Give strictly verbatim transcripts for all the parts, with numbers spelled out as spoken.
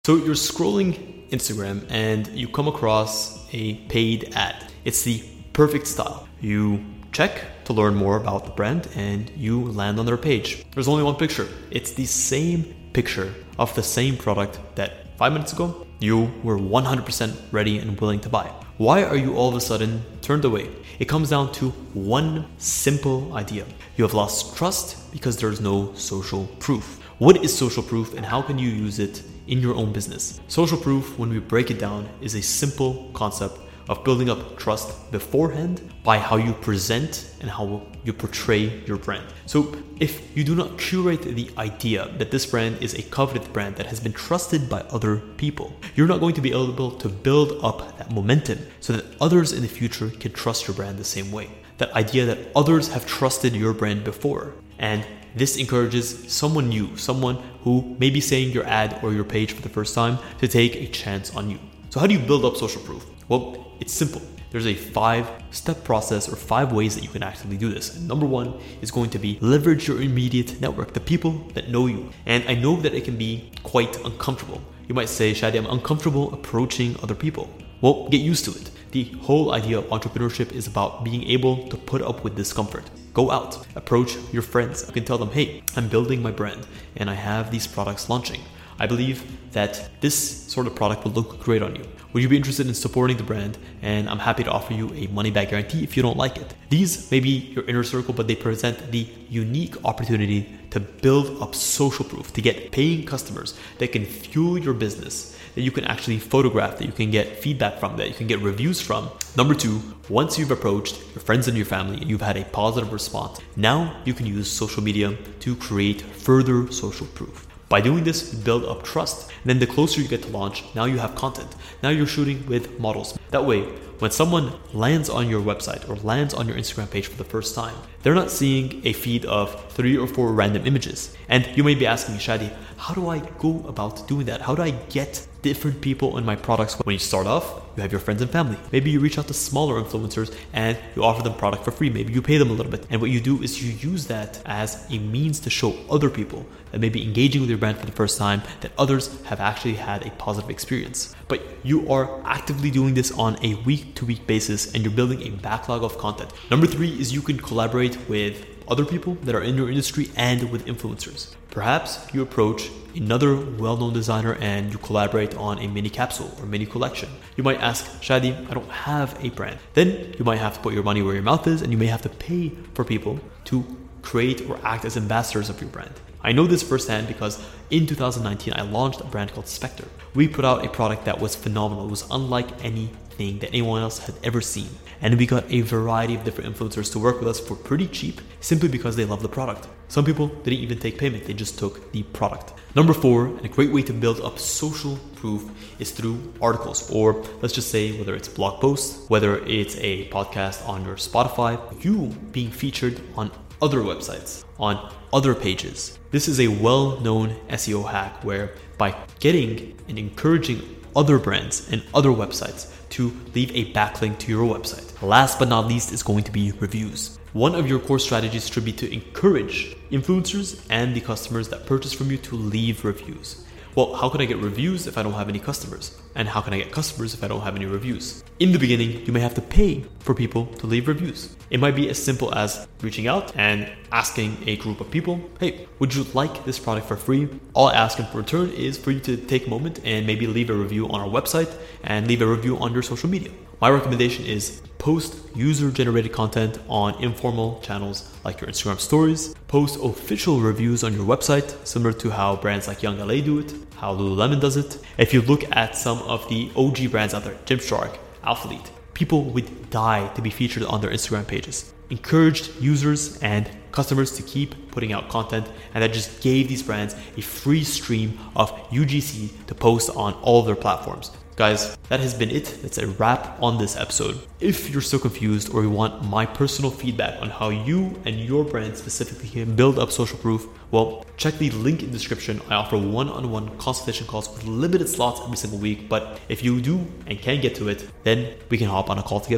So you're scrolling Instagram and you come across a paid ad. It's the perfect style. You check to learn more about the brand and you land on their page. There's only one picture. It's the same picture of the same product that five minutes ago you were one hundred percent ready and willing to buy. Why are you all of a sudden turned away? It comes down to one simple idea. You have lost trust because there's no social proof. What is social proof and how can you use it in your own business? Social proof, when we break it down, is a simple concept of building up trust beforehand by how you present and how you portray your brand. So if you do not curate the idea that this brand is a coveted brand that has been trusted by other people, you're not going to be able to build up that momentum so that others in the future can trust your brand the same way. That idea that others have trusted your brand before. And this encourages someone new, someone who may be saying your ad or your page for the first time to take a chance on you. So how do you build up social proof? Well, it's simple. There's a five-step process or five ways that you can actively do this. And number one is going to be leverage your immediate network, the people that know you. And I know that it can be quite uncomfortable. You might say, Shadi, I'm uncomfortable approaching other people. Well, get used to it. The whole idea of entrepreneurship is about being able to put up with discomfort. Go out, approach your friends. You can tell them, hey, I'm building my brand and I have these products launching. I believe that this sort of product will look great on you. Would you be interested in supporting the brand? And I'm happy to offer you a money back guarantee if you don't like it. These may be your inner circle, but they present the unique opportunity to build up social proof, to get paying customers that can fuel your business, that you can actually photograph, that you can get feedback from, that you can get reviews from. Number two, once you've approached your friends and your family and you've had a positive response, now you can use social media to create further social proof. By doing this, you build up trust. And then the closer you get to launch, now you have content. Now you're shooting with models. That way, when someone lands on your website or lands on your Instagram page for the first time, they're not seeing a feed of three or four random images. And you may be asking, Shadi, how do I go about doing that? How do I get different people in my products? When you start off, you have your friends and family. Maybe you reach out to smaller influencers and you offer them product for free. Maybe you pay them a little bit. And what you do is you use that as a means to show other people that may be engaging with your brand for the first time that others have actually had a positive experience. But you are actively doing this on a week-to-week basis and you're building a backlog of content. Number three is you can collaborate with other people that are in your industry and with influencers. Perhaps you approach another well-known designer and you collaborate on a mini capsule or mini collection. You might ask, Shadi, I don't have a brand. Then you might have to put your money where your mouth is and you may have to pay for people to create or act as ambassadors of your brand. I know this firsthand because in two thousand nineteen, I launched a brand called Spectre. We put out a product that was phenomenal. It was unlike anything that anyone else had ever seen. And we got a variety of different influencers to work with us for pretty cheap simply because they love the product. Some people didn't even take payment. They just took the product. Number four, and a great way to build up social proof is through articles, or let's just say whether it's blog posts, whether it's a podcast on your Spotify, you being featured on other websites, on other pages. This is a well-known S E O hack where by getting and encouraging other brands and other websites to leave a backlink to your website. Last but not least is going to be reviews. One of your core strategies should be to encourage influencers and the customers that purchase from you to leave reviews. Well, how can I get reviews if I don't have any customers? And how can I get customers if I don't have any reviews? In the beginning, you may have to pay for people to leave reviews. It might be as simple as reaching out and asking a group of people, hey, would you like this product for free? All I ask in return is for you to take a moment and maybe leave a review on our website and leave a review on your social media. My recommendation is post user-generated content on informal channels like your Instagram stories, post official reviews on your website, similar to how brands like Young L A do it, how Lululemon does it. If you look at some of the O G brands out there, Gymshark, Alphalete, people would die to be featured on their Instagram pages. Encouraged users and customers to keep putting out content, and that just gave these brands a free stream of U G C to post on all of their platforms. Guys, that has been it. That's a wrap on this episode. If you're still confused or you want my personal feedback on how you and your brand specifically can build up social proof, well, check the link in the description. I offer one-on-one consultation calls with limited slots every single week, but if you do and can get to it, then we can hop on a call together.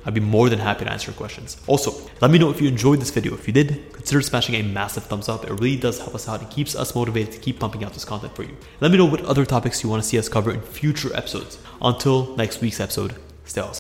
I'd be more than happy to answer your questions. Also, let me know if you enjoyed this video. If you did, consider smashing a massive thumbs up. It really does help us out and keeps us motivated to keep pumping out this content for you. Let me know what other topics you want to see us cover in future episodes. Until next week's episode, stay awesome.